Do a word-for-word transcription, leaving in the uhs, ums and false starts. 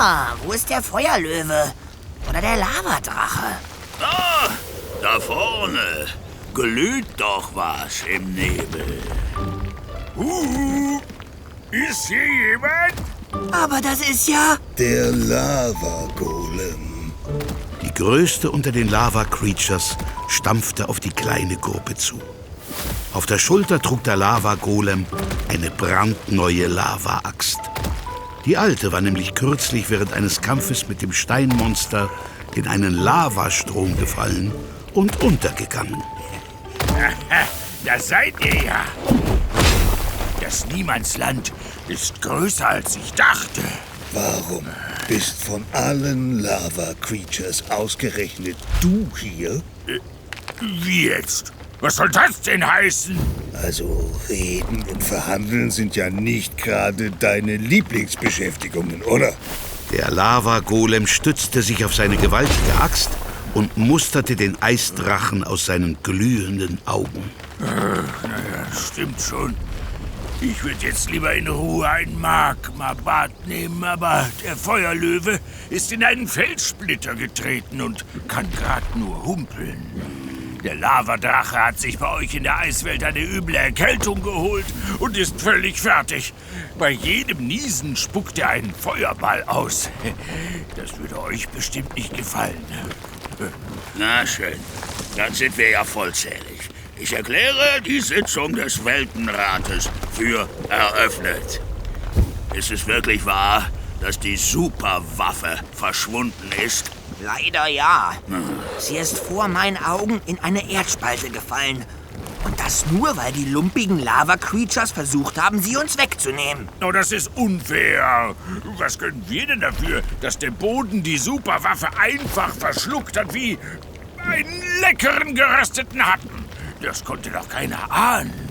Ah, wo ist der Feuerlöwe? Oder der Lavadrache? Ah, da vorne. Glüht doch was im Nebel. Uh, ist hier jemand? Aber das ist ja... Der Lava-Golem. Die größte unter den Lava-Creatures stampfte auf die kleine Gruppe zu. Auf der Schulter trug der Lava-Golem eine brandneue Lava-Axt. Die alte war nämlich kürzlich während eines Kampfes mit dem Steinmonster in einen Lavastrom gefallen und untergegangen. Da seid ihr ja. Das Niemandsland ist größer, als ich dachte. Warum bist von allen Lava-Creatures ausgerechnet du hier? Äh, wie jetzt? Was soll das denn heißen? Also reden und verhandeln sind ja nicht gerade deine Lieblingsbeschäftigungen, oder? Der Lava-Golem stützte sich auf seine gewaltige Axt und musterte den Eisdrachen aus seinen glühenden Augen. Ach, naja, stimmt schon. Ich würde jetzt lieber in Ruhe ein Magma-Bad nehmen, aber der Feuerlöwe ist in einen Felssplitter getreten und kann gerade nur humpeln. Der Lavadrache hat sich bei euch in der Eiswelt eine üble Erkältung geholt und ist völlig fertig. Bei jedem Niesen spuckt er einen Feuerball aus. Das würde euch bestimmt nicht gefallen. Na schön, dann sind wir ja vollzählig. Ich erkläre die Sitzung des Weltenrates für eröffnet. Ist es wirklich wahr, dass die Superwaffe verschwunden ist? Leider ja. Sie ist vor meinen Augen in eine Erdspalte gefallen. Und das nur, weil die lumpigen Lava-Creatures versucht haben, sie uns wegzunehmen. Oh, das ist unfair. Was können wir denn dafür, dass der Boden die Superwaffe einfach verschluckt hat wie einen leckeren gerösteten Happen? Das konnte doch keiner ahnen.